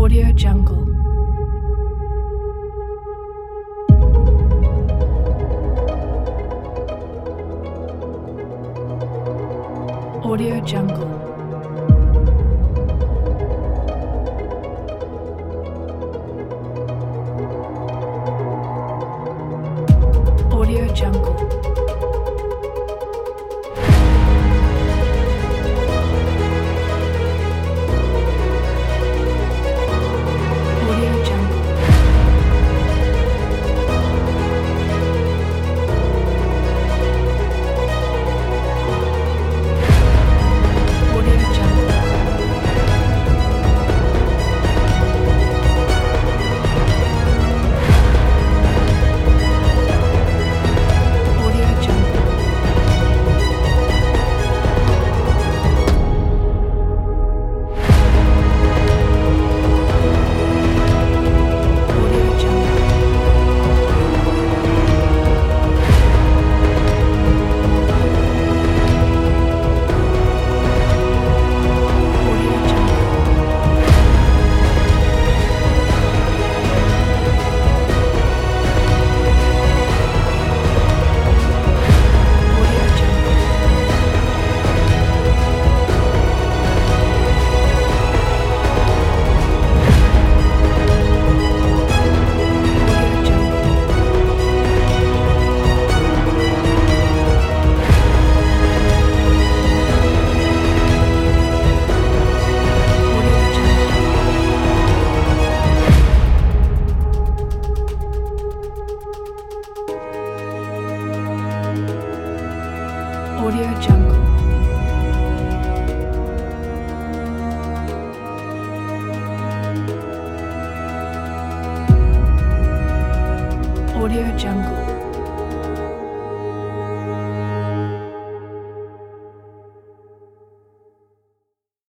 Audio Jungle. Audio Jungle. Audio Jungle. Audio Jungle. Audio Jungle. Audio Jungle. Audio Jungle. Audio Jungle. Audio Jungle. Audio Jungle. Audio Jungle. Audio Jungle. Audio Jungle.